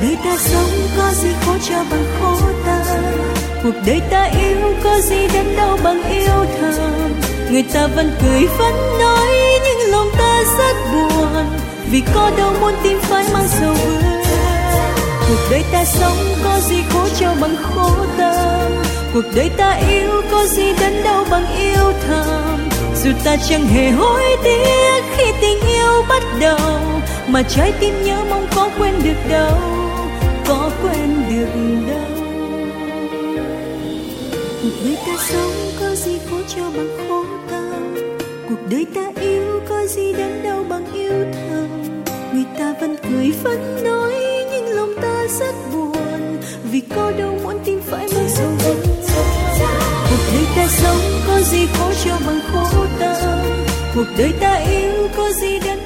đời ta sống có gì khổ cho bằng khổ ta, cuộc đời ta yêu có gì đến đâu bằng yêu thầm. Người ta vẫn cười vẫn nói nhưng lòng ta rất buồn, vì có đâu muốn tim phải mang sầu vương. Cuộc đời ta sống có gì khổ cho bằng khổ tâm, cuộc đời ta yêu có gì đến đâu bằng yêu thầm. Dù ta chẳng hề hối tiếc khi tình yêu bắt đầu, mà trái tim nhớ mong có quên được đâu, có quên được đâu. Cuộc đời ta sống có gì khổ cho bằng khổ tâm, cuộc đời ta yêu có gì đến đâu bằng yêu thầm. Người ta vẫn cười vẫn nói nhưng lòng ta rất buồn, vì có đâu muốn tim phải mang sầu vương. Cuộc đời ta sống có gì khổ cho bằng khổ tâm, cuộc đời ta yêu có gì đến